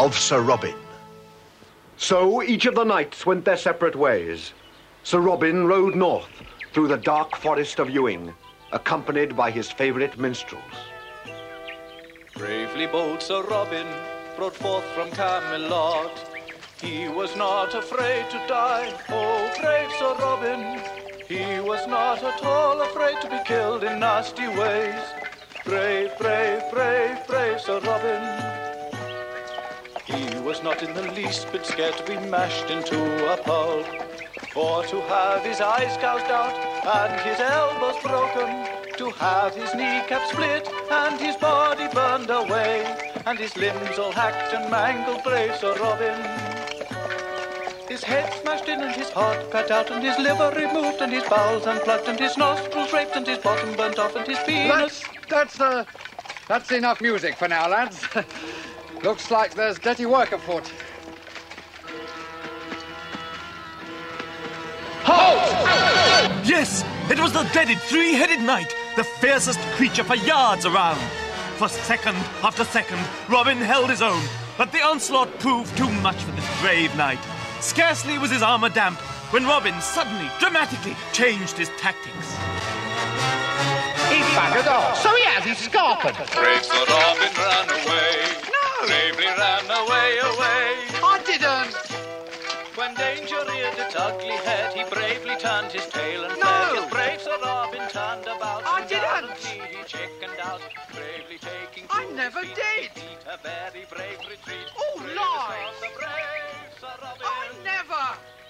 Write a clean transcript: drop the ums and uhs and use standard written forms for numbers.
of Sir Robin. So each of the knights went their separate ways. Sir Robin rode north through the dark forest of Ewing, accompanied by his favourite minstrels. Bravely bold Sir Robin rode forth from Camelot. He was not afraid to die, oh brave Sir Robin. He was not at all afraid to be killed in nasty ways. Brave, brave, brave, brave Sir Robin. He was not in the least bit scared to be mashed into a pulp, or to have his eyes gouged out and his elbows broken, to have his kneecap split and his body burned away, and his limbs all hacked and mangled, brave Sir Robin. His head smashed in and his heart cut out and his liver removed and his bowels unplugged and his nostrils raped and his bottom burnt off and his penis... That's enough music for now, lads. Looks like there's dirty work afoot. Halt! Yes, it was the dreaded three-headed knight, the fiercest creature for yards around. For second after second, Robin held his own, but the onslaught proved too much for this brave knight. Scarcely was his armour damp when Robin suddenly, dramatically, changed his tactics. He buggered off. So he has, he's scarpered. Brave Sir Robin ran away. No! Bravely ran away. I didn't. When danger reared its ugly head, he bravely turned his tail and No! fled. Yes, brave Sir Robin turned about. I and didn't. gallantly he chickened out, bravely taking I to never his feet. did. He beat a very brave retreat. Oh, Brave lies. Sir Robin. I never.